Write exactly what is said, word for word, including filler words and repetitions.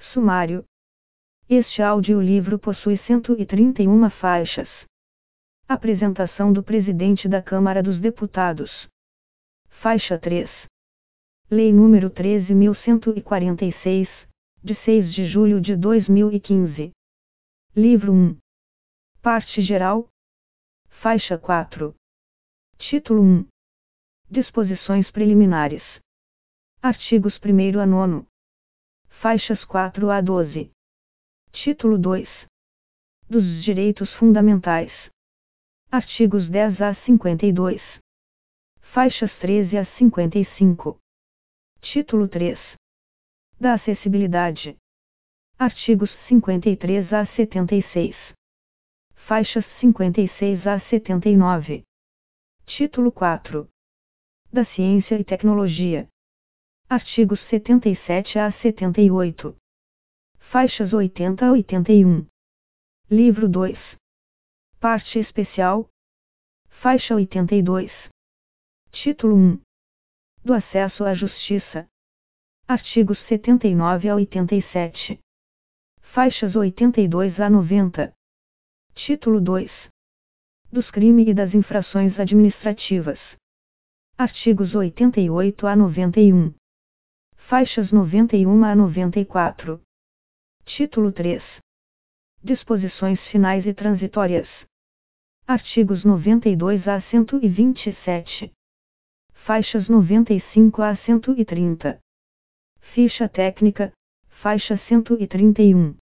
Sumário. Este audiolivro possui cento e trinta e uma faixas. Apresentação do Presidente da Câmara dos Deputados. Faixa três. Lei número treze mil cento e quarenta e seis, de seis de julho de dois mil e quinze. Livro um. Parte geral. Faixa quatro. Título um. Disposições preliminares. Artigos primeiro a nono. Faixas quatro a doze. Título dois. Dos direitos fundamentais. Artigos dez a cinquenta e dois. Faixas treze a cinquenta e cinco. Título três. Da acessibilidade. Artigos cinquenta e três a setenta e seis. Faixas cinquenta e seis a setenta e nove. Título quatro. Da ciência e tecnologia. Artigos setenta e sete a setenta e oito. Faixas oitenta a oitenta e um. Livro dois. Parte especial. Faixa oitenta e dois. Título um. Do acesso à justiça. Artigos setenta e nove a oitenta e sete. Faixas oitenta e dois a noventa. Título dois. Dos crimes e das infrações administrativas. Artigos oitenta e oito a noventa e um. Faixas noventa e um a noventa e quatro. Título três. Disposições finais e transitórias. Artigos noventa e dois a cento e vinte e sete. Faixas noventa e cinco a cento e trinta. Ficha técnica, faixa cento e trinta e um.